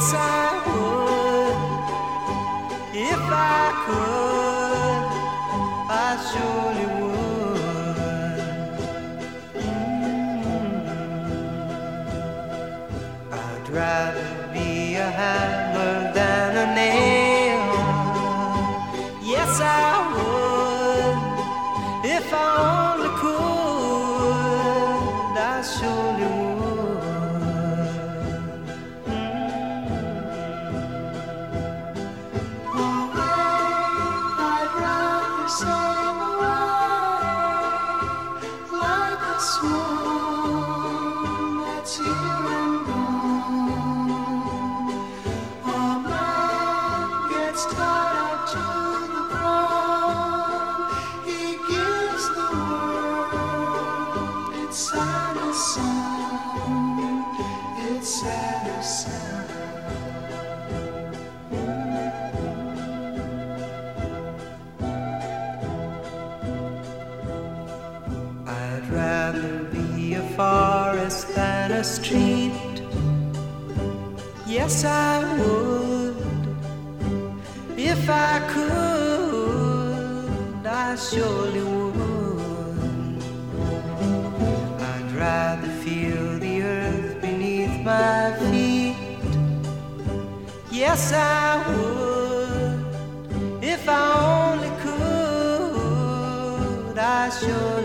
Yes, I would. If I could, I surely would. I'd rather be a hammer than a nail. Yes, I would. If I only could, I surely would. I'd rather be a forest than a street. Yes, I would. If I could, I surely would. I'd rather feel the earth beneath my feet. Yes, I would. If I only could, I surely would.